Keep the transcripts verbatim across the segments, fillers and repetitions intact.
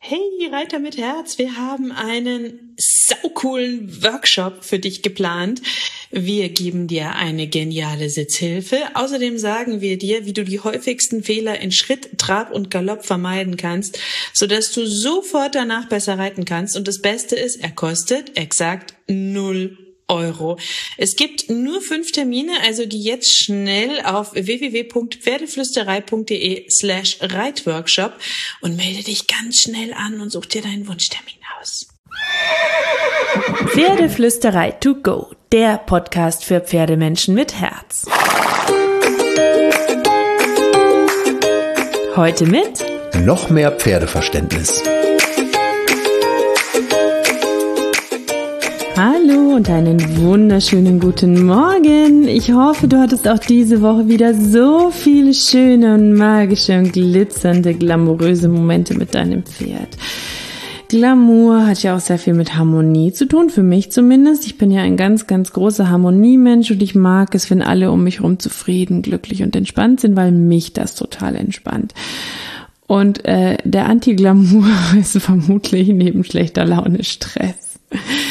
Hey Reiter mit Herz, wir haben einen saucoolen Workshop für dich geplant. Wir geben dir eine geniale Sitzhilfe. Außerdem sagen wir dir, wie du die häufigsten Fehler in Schritt, Trab und Galopp vermeiden kannst, sodass du sofort danach besser reiten kannst. Und das Beste ist, er kostet exakt null Euro. Es gibt nur fünf Termine, also die jetzt schnell auf w w w punkt pferdeflüsterei punkt d e slash reitworkshop und melde dich ganz schnell an und such dir deinen Wunschtermin aus. Pferdeflüsterei to go, der Podcast für Pferdemenschen mit Herz. Heute mit noch mehr Pferdeverständnis. Hallo und einen wunderschönen guten Morgen. Ich hoffe, du hattest auch diese Woche wieder so viele schöne und magische und glitzernde, glamouröse Momente mit deinem Pferd. Glamour hat ja auch sehr viel mit Harmonie zu tun, für mich zumindest. Ich bin ja ein ganz, ganz großer Harmoniemensch und ich mag es, wenn alle um mich herum zufrieden, glücklich und entspannt sind, weil mich das total entspannt. Und äh, der Anti-Glamour ist vermutlich neben schlechter Laune Stress.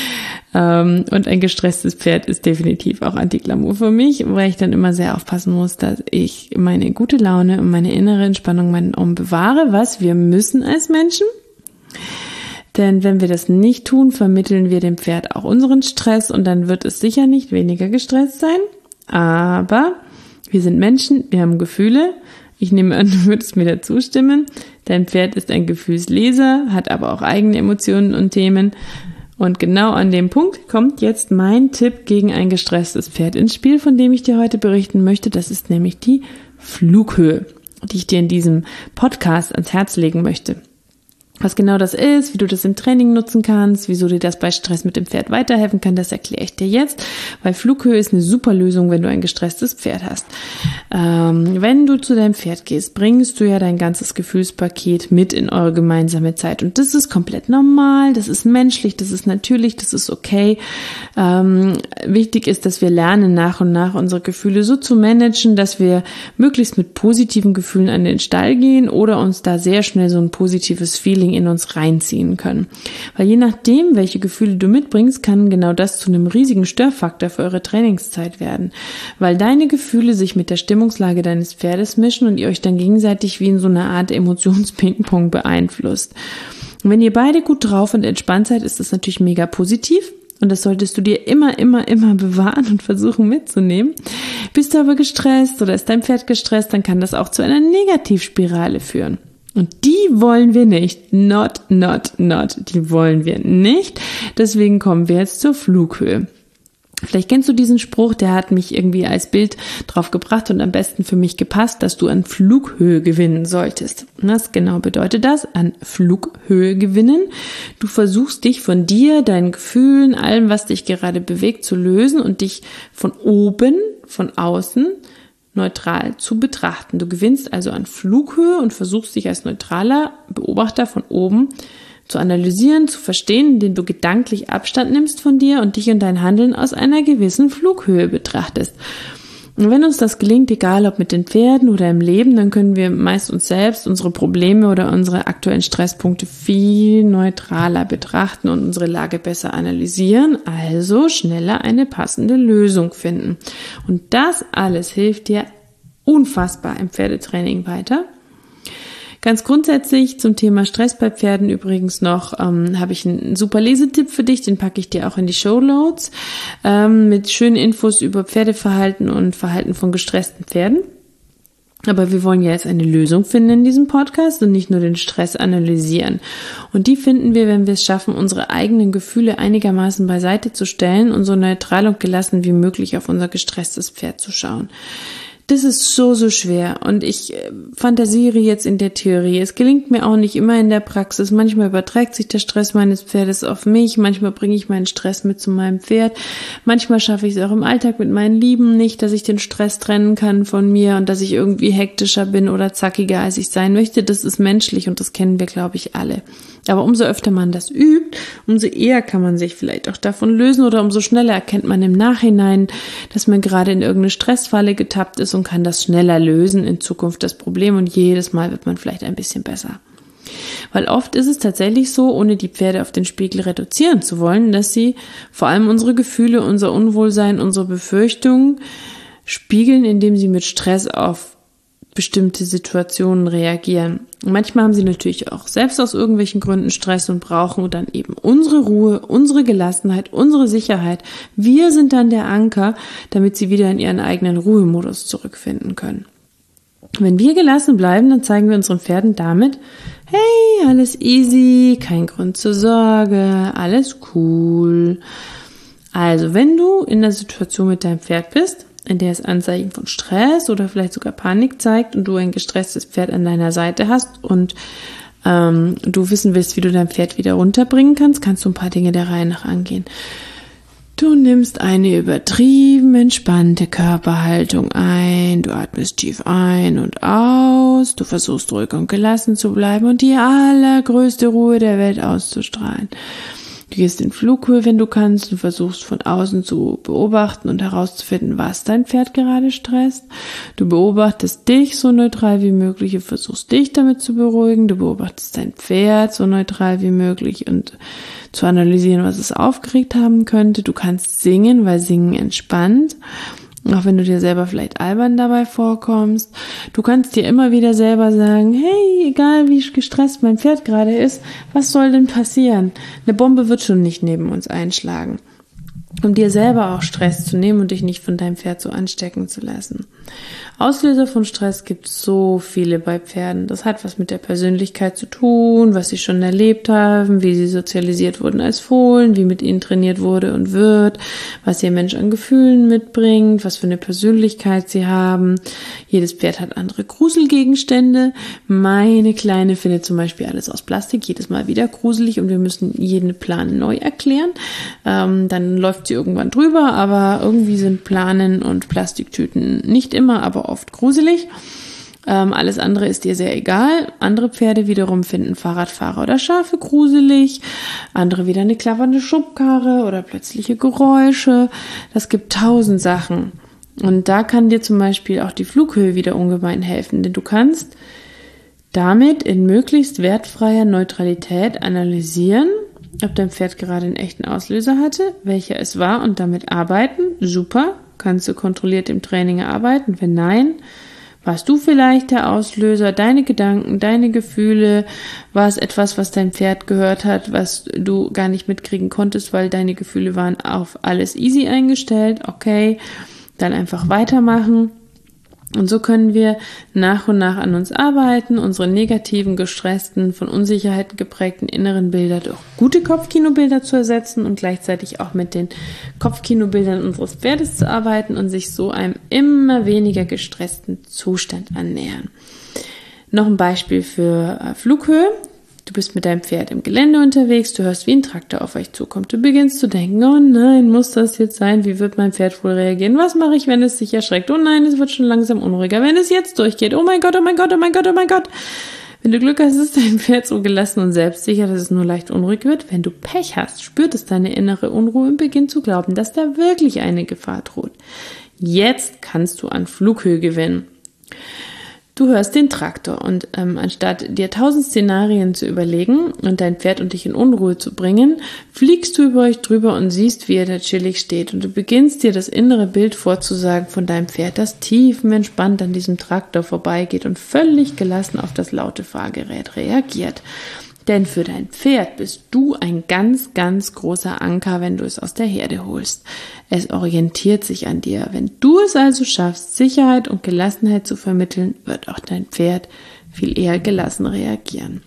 Und ein gestresstes Pferd ist definitiv auch Anti-Glamour für mich, weil ich dann immer sehr aufpassen muss, dass ich meine gute Laune und meine innere Entspannung meinen Ohren bewahre, was wir müssen als Menschen. Denn wenn wir das nicht tun, vermitteln wir dem Pferd auch unseren Stress und dann wird es sicher nicht weniger gestresst sein. Aber wir sind Menschen, wir haben Gefühle. Ich nehme an, du würdest mir da zustimmen. Dein Pferd ist ein Gefühlsleser, hat aber auch eigene Emotionen und Themen. Und genau an dem Punkt kommt jetzt mein Tipp gegen ein gestresstes Pferd ins Spiel, von dem ich dir heute berichten möchte. Das ist nämlich die Flughöhe, die ich dir in diesem Podcast ans Herz legen möchte. Was genau das ist, wie du das im Training nutzen kannst, wieso dir das bei Stress mit dem Pferd weiterhelfen kann, das erkläre ich dir jetzt, weil Flughöhe ist eine super Lösung, wenn du ein gestresstes Pferd hast. Ähm, wenn du zu deinem Pferd gehst, bringst du ja dein ganzes Gefühlspaket mit in eure gemeinsame Zeit und das ist komplett normal, das ist menschlich, das ist natürlich, das ist okay. Ähm, wichtig ist, dass wir lernen, nach und nach unsere Gefühle so zu managen, dass wir möglichst mit positiven Gefühlen an den Stall gehen oder uns da sehr schnell so ein positives Feeling in uns reinziehen können. Weil je nachdem, welche Gefühle du mitbringst, kann genau das zu einem riesigen Störfaktor für eure Trainingszeit werden. Weil deine Gefühle sich mit der Stimmungslage deines Pferdes mischen und ihr euch dann gegenseitig wie in so einer Art Emotions-Ping-Pong beeinflusst. Und wenn ihr beide gut drauf und entspannt seid, ist das natürlich mega positiv. Und das solltest du dir immer, immer, immer bewahren und versuchen mitzunehmen. Bist du aber gestresst oder ist dein Pferd gestresst, dann kann das auch zu einer Negativspirale führen. Und die wollen wir nicht. Not, not, not. Die wollen wir nicht. Deswegen kommen wir jetzt zur Flughöhe. Vielleicht kennst du diesen Spruch, der hat mich irgendwie als Bild drauf gebracht und am besten für mich gepasst, dass du an Flughöhe gewinnen solltest. Was genau bedeutet das? An Flughöhe gewinnen. Du versuchst dich von dir, deinen Gefühlen, allem, was dich gerade bewegt, zu lösen und dich von oben, von außen, neutral zu betrachten. Du gewinnst also an Flughöhe und versuchst dich als neutraler Beobachter von oben zu analysieren, zu verstehen, indem du gedanklich Abstand nimmst von dir und dich und dein Handeln aus einer gewissen Flughöhe betrachtest. Und wenn uns das gelingt, egal ob mit den Pferden oder im Leben, dann können wir meist uns selbst, unsere Probleme oder unsere aktuellen Stresspunkte viel neutraler betrachten und unsere Lage besser analysieren, also schneller eine passende Lösung finden. Und das alles hilft dir unfassbar im Pferdetraining weiter. Ganz grundsätzlich zum Thema Stress bei Pferden übrigens noch, ähm, habe ich einen super Lesetipp für dich, den packe ich dir auch in die Shownotes, ähm, mit schönen Infos über Pferdeverhalten und Verhalten von gestressten Pferden. Aber wir wollen ja jetzt eine Lösung finden in diesem Podcast und nicht nur den Stress analysieren. Und die finden wir, wenn wir es schaffen, unsere eigenen Gefühle einigermaßen beiseite zu stellen und so neutral und gelassen wie möglich auf unser gestresstes Pferd zu schauen. Das ist so, so schwer und ich äh, fantasiere jetzt in der Theorie. Es gelingt mir auch nicht immer in der Praxis. Manchmal überträgt sich der Stress meines Pferdes auf mich, manchmal bringe ich meinen Stress mit zu meinem Pferd. Manchmal schaffe ich es auch im Alltag mit meinen Lieben nicht, dass ich den Stress trennen kann von mir und dass ich irgendwie hektischer bin oder zackiger, als ich sein möchte. Das ist menschlich und das kennen wir, glaube ich, alle. Aber umso öfter man das übt, umso eher kann man sich vielleicht auch davon lösen oder umso schneller erkennt man im Nachhinein, dass man gerade in irgendeine Stressfalle getappt ist und kann das schneller lösen in Zukunft das Problem und jedes Mal wird man vielleicht ein bisschen besser. Weil oft ist es tatsächlich so, ohne die Pferde auf den Spiegel reduzieren zu wollen, dass sie vor allem unsere Gefühle, unser Unwohlsein, unsere Befürchtungen spiegeln, indem sie mit Stress auf bestimmte Situationen reagieren. Und manchmal haben sie natürlich auch selbst aus irgendwelchen Gründen Stress und brauchen dann eben unsere Ruhe, unsere Gelassenheit, unsere Sicherheit. Wir sind dann der Anker, damit sie wieder in ihren eigenen Ruhemodus zurückfinden können. Wenn wir gelassen bleiben, dann zeigen wir unseren Pferden damit, hey, alles easy, kein Grund zur Sorge, alles cool. Also, wenn du in der Situation mit deinem Pferd bist, in der es Anzeichen von Stress oder vielleicht sogar Panik zeigt und du ein gestresstes Pferd an deiner Seite hast und ähm, du wissen willst, wie du dein Pferd wieder runterbringen kannst, kannst du ein paar Dinge der Reihe nach angehen. Du nimmst eine übertrieben entspannte Körperhaltung ein, du atmest tief ein und aus, du versuchst ruhig und gelassen zu bleiben und die allergrößte Ruhe der Welt auszustrahlen. Du gehst in Flughöhe, wenn du kannst, und versuchst von außen zu beobachten und herauszufinden, was dein Pferd gerade stresst. Du beobachtest dich so neutral wie möglich und versuchst dich damit zu beruhigen. Du beobachtest dein Pferd so neutral wie möglich und zu analysieren, was es aufgeregt haben könnte. Du kannst singen, weil Singen entspannt. Auch wenn du dir selber vielleicht albern dabei vorkommst. Du kannst dir immer wieder selber sagen, hey, egal wie gestresst mein Pferd gerade ist, was soll denn passieren? Eine Bombe wird schon nicht neben uns einschlagen. Um dir selber auch Stress zu nehmen und dich nicht von deinem Pferd so anstecken zu lassen. Auslöser von Stress gibt es so viele bei Pferden. Das hat was mit der Persönlichkeit zu tun, was sie schon erlebt haben, wie sie sozialisiert wurden als Fohlen, wie mit ihnen trainiert wurde und wird, was ihr Mensch an Gefühlen mitbringt, was für eine Persönlichkeit sie haben. Jedes Pferd hat andere Gruselgegenstände. Meine Kleine findet zum Beispiel alles aus Plastik, jedes Mal wieder gruselig und wir müssen jeden Plan neu erklären. Ähm, dann läuft sie irgendwann drüber, aber irgendwie sind Planen und Plastiktüten nicht immer, aber oft gruselig. Ähm, alles andere ist ihr sehr egal. Andere Pferde wiederum finden Fahrradfahrer oder Schafe gruselig. Andere wieder eine klappernde Schubkarre oder plötzliche Geräusche. Das gibt tausend Sachen. Und da kann dir zum Beispiel auch die Flughöhe wieder ungemein helfen, denn du kannst damit in möglichst wertfreier Neutralität analysieren, ob dein Pferd gerade einen echten Auslöser hatte, welcher es war und damit arbeiten. Super, kannst du kontrolliert im Training erarbeiten. Wenn nein, warst du vielleicht der Auslöser, deine Gedanken, deine Gefühle, war es etwas, was dein Pferd gehört hat, was du gar nicht mitkriegen konntest, weil deine Gefühle waren auf alles easy eingestellt. Okay, dann einfach weitermachen. Und so können wir nach und nach an uns arbeiten, unsere negativen, gestressten, von Unsicherheiten geprägten inneren Bilder durch gute Kopfkinobilder zu ersetzen und gleichzeitig auch mit den Kopfkinobildern unseres Pferdes zu arbeiten und sich so einem immer weniger gestressten Zustand annähern. Noch ein Beispiel für äh, Flughöhe. Du bist mit deinem Pferd im Gelände unterwegs, du hörst, wie ein Traktor auf euch zukommt. Du beginnst zu denken, oh nein, muss das jetzt sein? Wie wird mein Pferd wohl reagieren? Was mache ich, wenn es sich erschreckt? Oh nein, es wird schon langsam unruhiger. Wenn es jetzt durchgeht, oh mein Gott, oh mein Gott, oh mein Gott, oh mein Gott. Wenn du Glück hast, ist dein Pferd so gelassen und selbstsicher, dass es nur leicht unruhig wird. Wenn du Pech hast, spürt es deine innere Unruhe und beginnt zu glauben, dass da wirklich eine Gefahr droht. Jetzt kannst du an Flughöhe gewinnen. Du hörst den Traktor und ähm, anstatt dir tausend Szenarien zu überlegen und dein Pferd und dich in Unruhe zu bringen, fliegst du über euch drüber und siehst, wie er da chillig steht und du beginnst dir das innere Bild vorzusagen von deinem Pferd, das tiefenentspannt an diesem Traktor vorbeigeht und völlig gelassen auf das laute Fahrgerät reagiert. Denn für dein Pferd bist du ein ganz, ganz großer Anker, wenn du es aus der Herde holst. Es orientiert sich an dir. Wenn du es also schaffst, Sicherheit und Gelassenheit zu vermitteln, wird auch dein Pferd viel eher gelassen reagieren.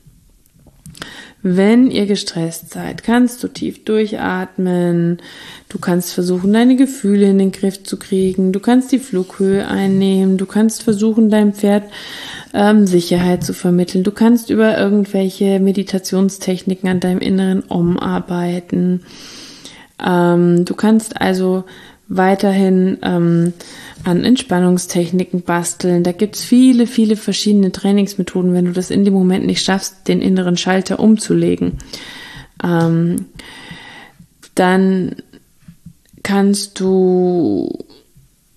Wenn ihr gestresst seid, kannst du tief durchatmen, du kannst versuchen, deine Gefühle in den Griff zu kriegen, du kannst die Flughöhe einnehmen, du kannst versuchen, deinem Pferd ähm, Sicherheit zu vermitteln, du kannst über irgendwelche Meditationstechniken an deinem inneren Om arbeiten, ähm, du kannst also weiterhin ähm, an Entspannungstechniken basteln. Da gibt's viele, viele verschiedene Trainingsmethoden, wenn du das in dem Moment nicht schaffst, den inneren Schalter umzulegen. Ähm, dann kannst du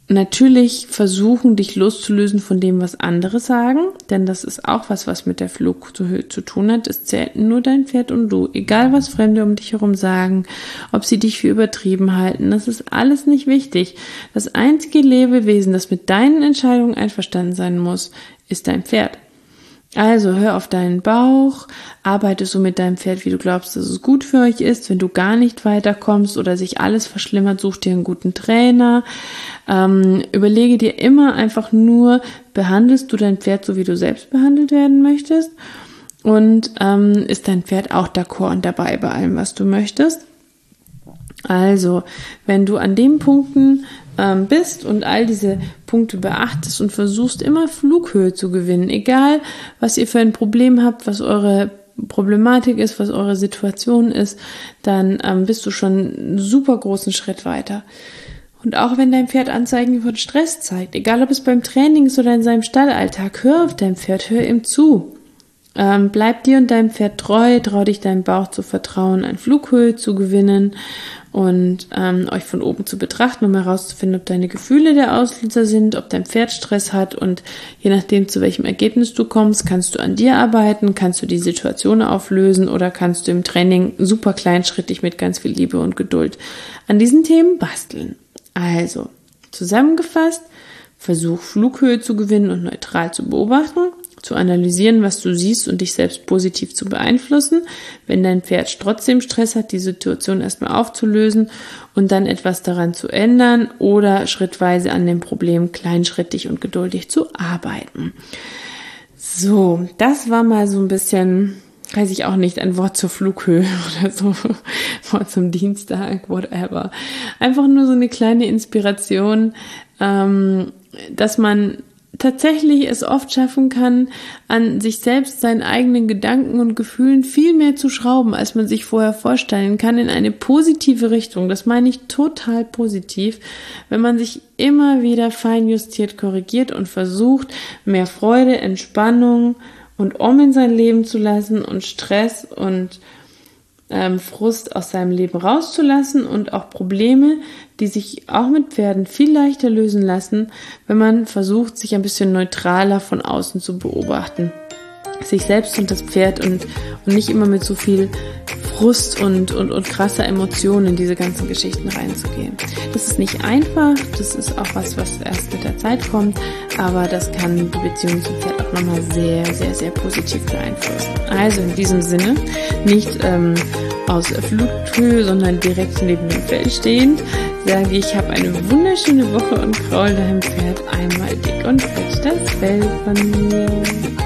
natürlich versuchen, dich loszulösen von dem, was andere sagen, denn das ist auch was, was mit der Flughöhe zu tun hat. Es zählt nur dein Pferd und du. Egal, was Fremde um dich herum sagen, ob sie dich für übertrieben halten, das ist alles nicht wichtig. Das einzige Lebewesen, das mit deinen Entscheidungen einverstanden sein muss, ist dein Pferd. Also hör auf deinen Bauch, arbeite so mit deinem Pferd, wie du glaubst, dass es gut für euch ist. Wenn du gar nicht weiterkommst oder sich alles verschlimmert, such dir einen guten Trainer. Ähm, überlege dir immer einfach nur, behandelst du dein Pferd so, wie du selbst behandelt werden möchtest? Und ähm, ist dein Pferd auch d'accord und dabei bei allem, was du möchtest? Also, wenn du an den Punkten ähm, bist und all diese Punkte beachtest und versuchst immer Flughöhe zu gewinnen, egal was ihr für ein Problem habt, was eure Problematik ist, was eure Situation ist, dann ähm, bist du schon einen super großen Schritt weiter. Und auch wenn dein Pferd Anzeichen von Stress zeigt, egal ob es beim Training ist oder in seinem Stallalltag, hör auf dein Pferd, hör ihm zu. Ähm, bleib dir und deinem Pferd treu, trau dich deinem Bauch zu vertrauen, an Flughöhe zu gewinnen und ähm, euch von oben zu betrachten, um herauszufinden, ob deine Gefühle der Auslöser sind, ob dein Pferd Stress hat, und je nachdem, zu welchem Ergebnis du kommst, kannst du an dir arbeiten, kannst du die Situation auflösen oder kannst du im Training super kleinschrittig mit ganz viel Liebe und Geduld an diesen Themen basteln. Also, zusammengefasst, versuch Flughöhe zu gewinnen und neutral zu beobachten, zu analysieren, was du siehst und dich selbst positiv zu beeinflussen. Wenn dein Pferd trotzdem Stress hat, die Situation erstmal aufzulösen und dann etwas daran zu ändern oder schrittweise an dem Problem kleinschrittig und geduldig zu arbeiten. So, das war mal so ein bisschen, weiß ich auch nicht, ein Wort zur Flughöhe oder so, Wort zum Dienstag, whatever. Einfach nur so eine kleine Inspiration, ähm, dass man tatsächlich es oft schaffen kann, an sich selbst, seinen eigenen Gedanken und Gefühlen viel mehr zu schrauben, als man sich vorher vorstellen kann, in eine positive Richtung. Das meine ich total positiv, wenn man sich immer wieder feinjustiert, korrigiert und versucht, mehr Freude, Entspannung und Om in sein Leben zu lassen und Stress und ähm, Frust aus seinem Leben rauszulassen und auch Probleme, die sich auch mit Pferden viel leichter lösen lassen, wenn man versucht, sich ein bisschen neutraler von außen zu beobachten. Sich selbst und das Pferd und, und nicht immer mit so viel Frust und, und, und krasser Emotionen in diese ganzen Geschichten reinzugehen. Das ist nicht einfach, das ist auch was, was erst mit der Zeit kommt, aber das kann die Beziehung zum Pferd auch nochmal sehr, sehr, sehr positiv beeinflussen. Also in diesem Sinne, nicht ähm, aus Flughöhe, sondern direkt neben dem Fell stehend, sage ich, hab eine wunderschöne Woche und kraul deinem Pferd einmal dick und fett das Fell von mir.